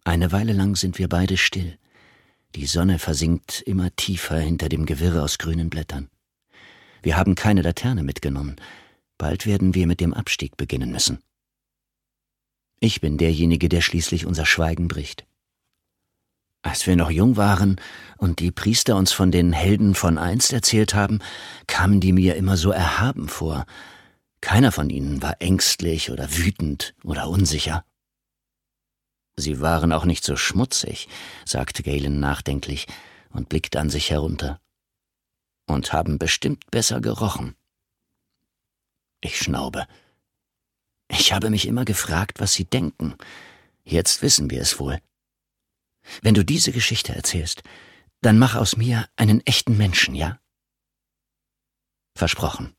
Eine Weile lang sind wir beide still. Die Sonne versinkt immer tiefer hinter dem Gewirr aus grünen Blättern. Wir haben keine Laterne mitgenommen. Bald werden wir mit dem Abstieg beginnen müssen. Ich bin derjenige, der schließlich unser Schweigen bricht. Als wir noch jung waren und die Priester uns von den Helden von einst erzählt haben, kamen die mir immer so erhaben vor. Keiner von ihnen war ängstlich oder wütend oder unsicher. Sie waren auch nicht so schmutzig, sagte Galen nachdenklich und blickte an sich herunter. Und haben bestimmt besser gerochen. Ich schnaube. Ich habe mich immer gefragt, was sie denken. Jetzt wissen wir es wohl. Wenn du diese Geschichte erzählst, dann mach aus mir einen echten Menschen, ja? Versprochen.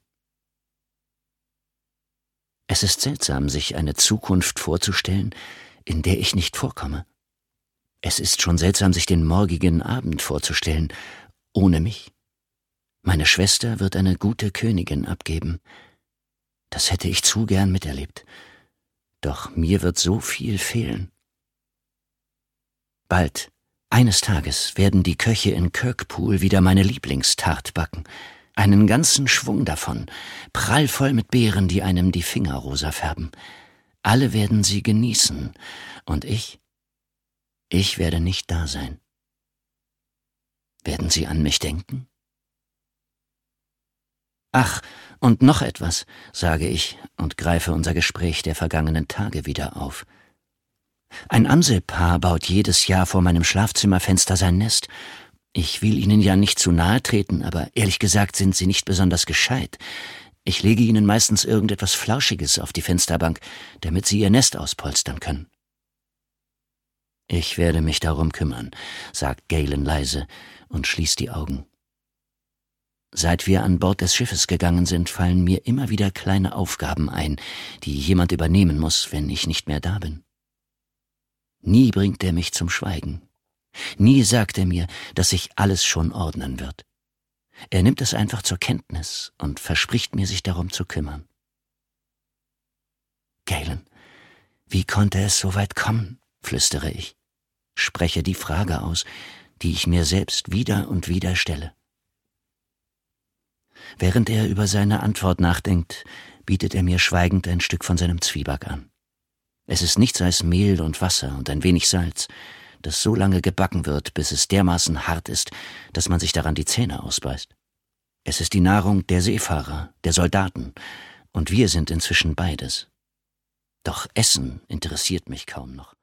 Es ist seltsam, sich eine Zukunft vorzustellen, in der ich nicht vorkomme. Es ist schon seltsam, sich den morgigen Abend vorzustellen, ohne mich. Meine Schwester wird eine gute Königin abgeben. Das hätte ich zu gern miterlebt. Doch mir wird so viel fehlen. Bald, eines Tages, werden die Köche in Kirkpool wieder meine Lieblingstart backen. Einen ganzen Schwung davon, prallvoll mit Beeren, die einem die Finger rosa färben. Alle werden sie genießen, und ich werde nicht da sein. Werden sie an mich denken? Ach, und noch etwas, sage ich und greife unser Gespräch der vergangenen Tage wieder auf. Ein Amselpaar baut jedes Jahr vor meinem Schlafzimmerfenster sein Nest. Ich will ihnen ja nicht zu nahe treten, aber ehrlich gesagt sind sie nicht besonders gescheit. Ich lege ihnen meistens irgendetwas Flauschiges auf die Fensterbank, damit sie ihr Nest auspolstern können. Ich werde mich darum kümmern, sagt Galen leise und schließt die Augen. Seit wir an Bord des Schiffes gegangen sind, fallen mir immer wieder kleine Aufgaben ein, die jemand übernehmen muss, wenn ich nicht mehr da bin. Nie bringt er mich zum Schweigen. Nie sagt er mir, dass sich alles schon ordnen wird. Er nimmt es einfach zur Kenntnis und verspricht mir, sich darum zu kümmern. Galen, wie konnte es so weit kommen, flüstere ich, spreche die Frage aus, die ich mir selbst wieder und wieder stelle. Während er über seine Antwort nachdenkt, bietet er mir schweigend ein Stück von seinem Zwieback an. Es ist nichts als Mehl und Wasser und ein wenig Salz, das so lange gebacken wird, bis es dermaßen hart ist, dass man sich daran die Zähne ausbeißt. Es ist die Nahrung der Seefahrer, der Soldaten, und wir sind inzwischen beides. Doch Essen interessiert mich kaum noch.